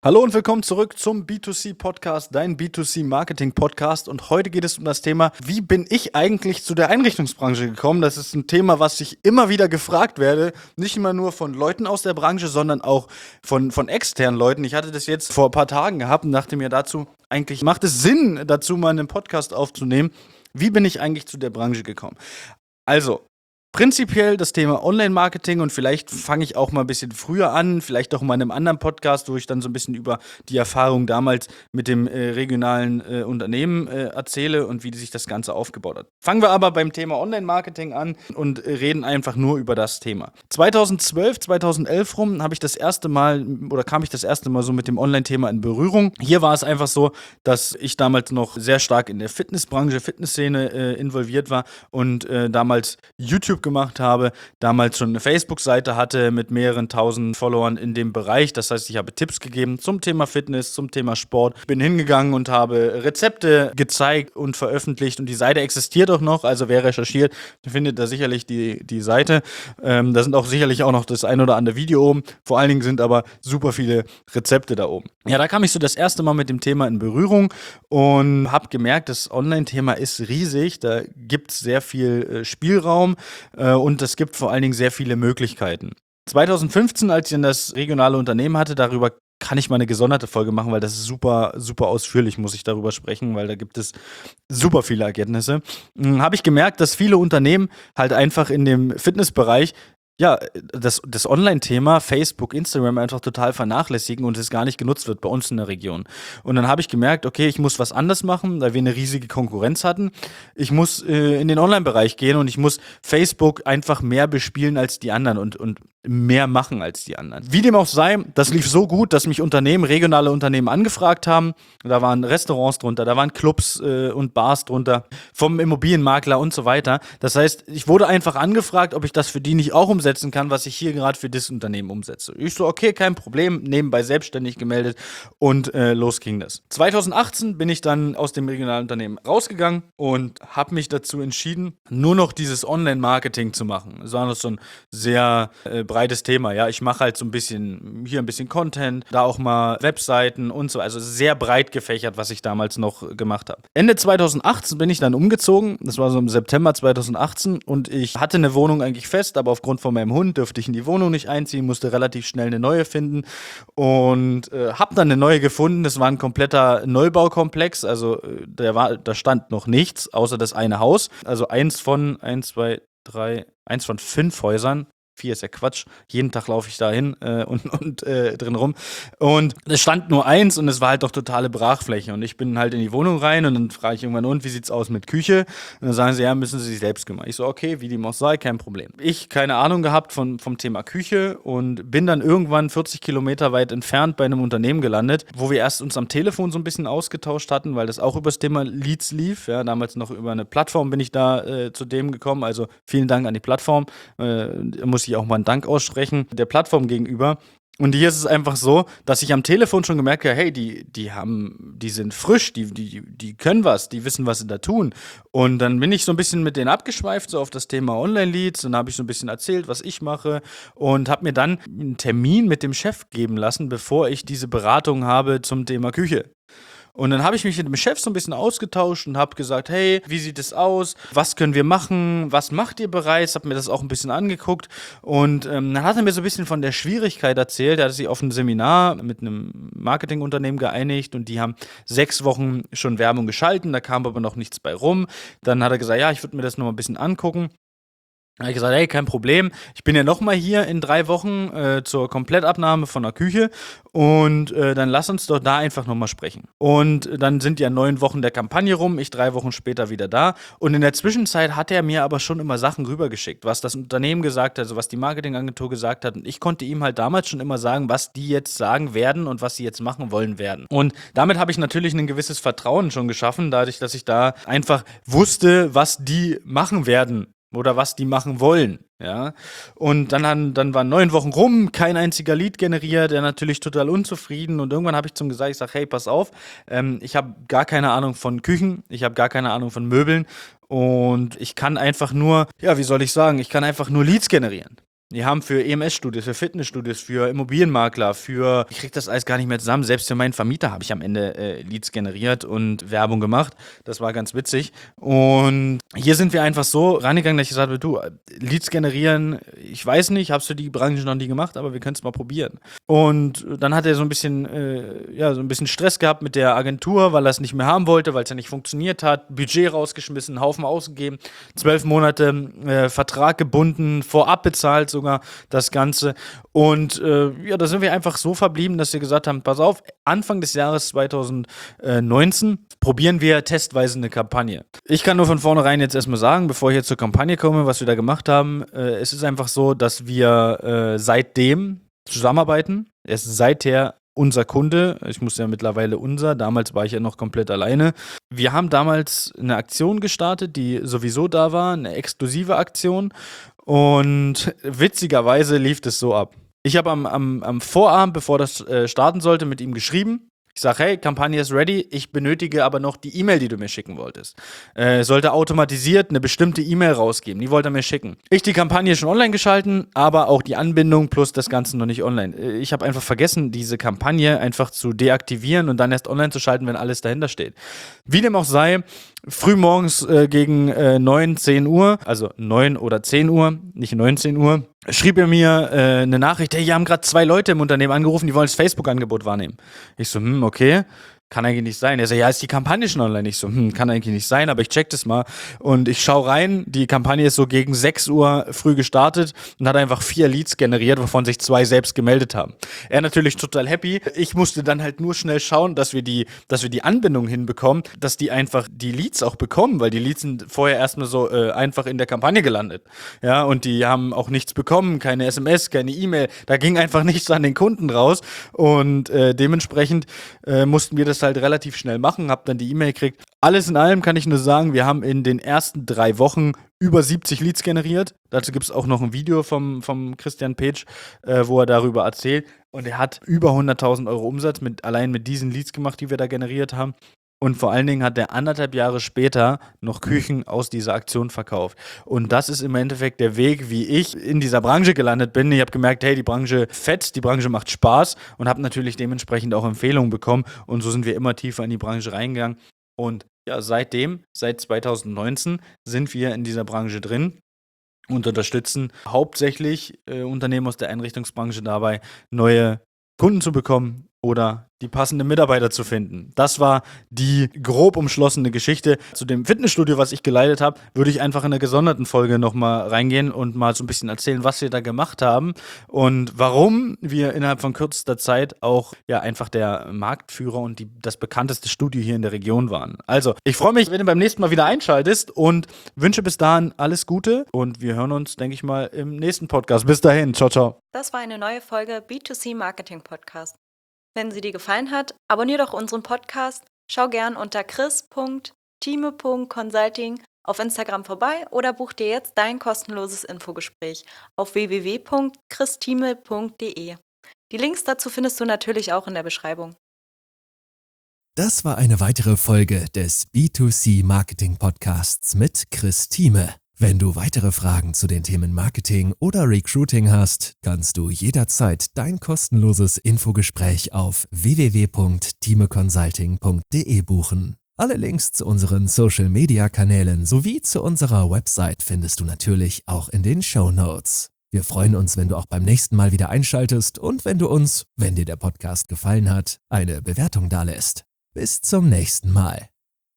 Hallo und willkommen zurück zum B2C-Podcast, dein B2C-Marketing-Podcast. Und heute geht es um das Thema, wie bin ich eigentlich zu der Einrichtungsbranche gekommen? Das ist ein Thema, was ich immer wieder gefragt werde. Nicht immer nur von Leuten aus der Branche, sondern auch von externen Leuten. Ich hatte das jetzt vor ein paar Tagen gehabt und dachte mir dazu, eigentlich macht es Sinn, dazu mal einen Podcast aufzunehmen. Wie bin ich eigentlich zu der Branche gekommen? Also, prinzipiell das Thema Online-Marketing, und vielleicht fange ich auch mal ein bisschen früher an, vielleicht auch mal in einem anderen Podcast, wo ich dann so ein bisschen über die Erfahrung damals mit dem regionalen Unternehmen erzähle und wie sich das Ganze aufgebaut hat. Fangen wir aber beim Thema Online-Marketing an und reden einfach nur über das Thema. 2012, 2011 rum habe ich das erste Mal oder kam ich das erste Mal so mit dem Online-Thema in Berührung. Hier war es einfach so, dass ich damals noch sehr stark in der Fitnessbranche, Fitnessszene involviert war und damals YouTube gemacht habe, damals schon eine Facebook-Seite hatte mit mehreren tausend Followern in dem Bereich. Das heißt, ich habe Tipps gegeben zum Thema Fitness, zum Thema Sport. Bin hingegangen und habe Rezepte gezeigt und veröffentlicht, und die Seite existiert auch noch. Also wer recherchiert, findet da sicherlich die Seite. Da sind auch sicherlich auch noch das ein oder andere Video oben. Vor allen Dingen sind aber super viele Rezepte da oben. Ja, da kam ich so das erste Mal mit dem Thema in Berührung und habe gemerkt, das Online-Thema ist riesig. Da gibt es sehr viel Spielraum. Und es gibt vor allen Dingen sehr viele Möglichkeiten. 2015, als ich dann das regionale Unternehmen hatte, darüber kann ich mal eine gesonderte Folge machen, weil das ist super, super ausführlich, muss ich darüber sprechen, weil da gibt es super viele Ergebnisse. Habe ich gemerkt, dass viele Unternehmen halt einfach in dem Fitnessbereich ja, das Online-Thema, Facebook, Instagram einfach total vernachlässigen und es gar nicht genutzt wird bei uns in der Region. Und dann habe ich gemerkt, okay, ich muss was anders machen, weil wir eine riesige Konkurrenz hatten. Ich muss in den Online-Bereich gehen und ich muss Facebook einfach mehr bespielen als die anderen und mehr machen als die anderen. Wie dem auch sei, das lief so gut, dass mich regionale Unternehmen angefragt haben. Da waren Restaurants drunter, da waren Clubs und Bars drunter, vom Immobilienmakler und so weiter. Das heißt, ich wurde einfach angefragt, ob ich das für die nicht auch umsetzen kann, was ich hier gerade für das Unternehmen umsetze. Ich so, okay, kein Problem, nebenbei selbstständig gemeldet und los ging das. 2018 bin ich dann aus dem regionalen Unternehmen rausgegangen und habe mich dazu entschieden, nur noch dieses Online-Marketing zu machen. Das war noch so ein sehr breites Thema, ja. Ich mache halt so ein bisschen Content, da auch mal Webseiten und so, also sehr breit gefächert, was ich damals noch gemacht habe. Ende 2018 bin ich dann umgezogen, das war so im September 2018, und ich hatte eine Wohnung eigentlich fest, aber aufgrund von meinem Hund dürfte ich in die Wohnung nicht einziehen, musste relativ schnell eine neue finden und habe dann eine neue gefunden. Das war ein kompletter Neubaukomplex, also da stand noch nichts, außer das eine Haus, also eins von 5 Häusern. 4 ist ja Quatsch. Jeden Tag laufe ich da hin und drin rum. Und es stand nur eins und es war halt doch totale Brachfläche. Und ich bin halt in die Wohnung rein und dann frage ich irgendwann, und wie sieht's aus mit Küche? Und dann sagen sie, ja, müssen sie sich selbst kümmern. Ich so, okay, wie dem auch sei, kein Problem. Ich keine Ahnung gehabt vom Thema Küche und bin dann irgendwann 40 Kilometer weit entfernt bei einem Unternehmen gelandet, wo wir erst uns am Telefon so ein bisschen ausgetauscht hatten, weil das auch über das Thema Leads lief. Ja, damals noch über eine Plattform bin ich da zu dem gekommen. Also vielen Dank an die Plattform. Muss ich auch mal einen Dank aussprechen der Plattform gegenüber. Und hier ist es einfach so, dass ich am Telefon schon gemerkt habe, hey, die sind frisch, die können was, die wissen, was sie da tun. Und dann bin ich so ein bisschen mit denen abgeschweift, so auf das Thema Online-Leads, und habe ich so ein bisschen erzählt, was ich mache, und habe mir dann einen Termin mit dem Chef geben lassen, bevor ich diese Beratung habe zum Thema Küche. Und dann habe ich mich mit dem Chef so ein bisschen ausgetauscht und habe gesagt, hey, wie sieht es aus? Was können wir machen? Was macht ihr bereits? Habe mir das auch ein bisschen angeguckt. Und dann hat er mir so ein bisschen von der Schwierigkeit erzählt. Er hat sich auf ein Seminar mit einem Marketingunternehmen geeinigt und die haben 6 Wochen schon Werbung geschalten. Da kam aber noch nichts bei rum. Dann hat er gesagt, ja, ich würde mir das noch mal ein bisschen angucken. Da habe ich gesagt, hey, kein Problem. Ich bin ja nochmal hier in 3 Wochen zur Komplettabnahme von der Küche und dann lass uns doch da einfach nochmal sprechen. Und dann sind ja 9 Wochen der Kampagne rum, ich 3 Wochen später wieder da. Und in der Zwischenzeit hat er mir aber schon immer Sachen rübergeschickt, was das Unternehmen gesagt hat, also was die Marketingagentur gesagt hat. Und ich konnte ihm halt damals schon immer sagen, was die jetzt sagen werden und was sie jetzt machen wollen werden. Und damit habe ich natürlich ein gewisses Vertrauen schon geschaffen, dadurch, dass ich da einfach wusste, was die machen werden. Oder was die machen wollen, ja. Und dann waren 9 Wochen rum, kein einziger Lead generiert, der natürlich total unzufrieden. Und irgendwann habe ich zum gesagt, ich sage, hey, pass auf, ich habe gar keine Ahnung von Küchen, ich habe gar keine Ahnung von Möbeln und ich kann einfach nur, ja, wie soll ich sagen, ich kann einfach nur Leads generieren. Die haben für EMS-Studios, für Fitnessstudios, für Immobilienmakler, ich krieg das alles gar nicht mehr zusammen. Selbst für meinen Vermieter habe ich am Ende Leads generiert und Werbung gemacht. Das war ganz witzig. Und hier sind wir einfach so rangegangen, dass ich gesagt habe, du, Leads generieren, ich weiß nicht, hast du die Branche noch nie gemacht, aber wir können es mal probieren. Und dann hat er so ein bisschen Stress gehabt mit der Agentur, weil er es nicht mehr haben wollte, weil es ja nicht funktioniert hat. Budget rausgeschmissen, einen Haufen ausgegeben, 12 Monate Vertrag gebunden, vorab bezahlt sogar das Ganze. Und da sind wir einfach so verblieben, dass wir gesagt haben, pass auf, Anfang des Jahres 2019 probieren wir testweise eine Kampagne. Ich kann nur von vornherein jetzt erstmal sagen, bevor ich jetzt zur Kampagne komme, was wir da gemacht haben, es ist einfach so, dass wir seitdem zusammenarbeiten. Er ist seither unser Kunde. Ich muss ja mittlerweile damals war ich ja noch komplett alleine. Wir haben damals eine Aktion gestartet, die sowieso da war, eine exklusive Aktion. Und witzigerweise lief es so ab. Ich habe am Vorabend, bevor das starten sollte, mit ihm geschrieben. Ich sage, hey, Kampagne ist ready, ich benötige aber noch die E-Mail, die du mir schicken wolltest. Sollte automatisiert eine bestimmte E-Mail rausgeben, die wollte er mir schicken. Ich die Kampagne schon online geschalten, aber auch die Anbindung plus das Ganze noch nicht online. Ich habe einfach vergessen, diese Kampagne einfach zu deaktivieren und dann erst online zu schalten, wenn alles dahinter steht. Wie dem auch sei, frühmorgens gegen 9, 10 Uhr, also 9 oder 10 Uhr, nicht 19 Uhr, schrieb er mir eine Nachricht, hey, hier haben gerade 2 Leute im Unternehmen angerufen, die wollen das Facebook-Angebot wahrnehmen. Ich so, okay. Kann eigentlich nicht sein. Er so, ja, ist die Kampagne schon online? Ich so, kann eigentlich nicht sein, aber ich check das mal. Und ich schaue rein, die Kampagne ist so gegen 6 Uhr früh gestartet und hat einfach 4 Leads generiert, wovon sich 2 selbst gemeldet haben. Er natürlich total happy. Ich musste dann halt nur schnell schauen, dass wir die Anbindung hinbekommen, dass die einfach die Leads auch bekommen, weil die Leads sind vorher erstmal so einfach in der Kampagne gelandet. Ja, und die haben auch nichts bekommen, keine SMS, keine E-Mail. Da ging einfach nichts an den Kunden raus. Und dementsprechend mussten wir das halt relativ schnell machen, hab dann die E-Mail gekriegt. Alles in allem kann ich nur sagen, wir haben in den ersten 3 Wochen über 70 Leads generiert. Dazu gibt es auch noch ein Video vom Christian Petsch, wo er darüber erzählt. Und er hat über 100.000 Euro Umsatz allein mit diesen Leads gemacht, die wir da generiert haben. Und vor allen Dingen hat er 1,5 Jahre später noch Küchen aus dieser Aktion verkauft. Und das ist im Endeffekt der Weg, wie ich in dieser Branche gelandet bin. Ich habe gemerkt, hey, die Branche fetzt, die Branche macht Spaß und habe natürlich dementsprechend auch Empfehlungen bekommen. Und so sind wir immer tiefer in die Branche reingegangen. Und ja, seit 2019 sind wir in dieser Branche drin und unterstützen hauptsächlich Unternehmen aus der Einrichtungsbranche dabei, neue Kunden zu bekommen oder die passenden Mitarbeiter zu finden. Das war die grob umschlossene Geschichte. Zu dem Fitnessstudio, was ich geleitet habe, würde ich einfach in einer gesonderten Folge nochmal reingehen und mal so ein bisschen erzählen, was wir da gemacht haben und warum wir innerhalb von kürzester Zeit auch ja einfach der Marktführer und das bekannteste Studio hier in der Region waren. Also, ich freue mich, wenn du beim nächsten Mal wieder einschaltest und wünsche bis dahin alles Gute und wir hören uns, denke ich mal, im nächsten Podcast. Bis dahin, ciao, ciao. Das war eine neue Folge B2C Marketing Podcast. Wenn sie dir gefallen hat, abonnier doch unseren Podcast, schau gern unter chris.time.consulting auf Instagram vorbei oder buch dir jetzt dein kostenloses Infogespräch auf www.christime.de. Die Links dazu findest du natürlich auch in der Beschreibung. Das war eine weitere Folge des B2C Marketing Podcasts mit Chris Thieme. Wenn du weitere Fragen zu den Themen Marketing oder Recruiting hast, kannst du jederzeit dein kostenloses Infogespräch auf www.timeconsulting.de buchen. Alle Links zu unseren Social-Media-Kanälen sowie zu unserer Website findest du natürlich auch in den Shownotes. Wir freuen uns, wenn du auch beim nächsten Mal wieder einschaltest und wenn du uns, wenn dir der Podcast gefallen hat, eine Bewertung dalässt. Bis zum nächsten Mal.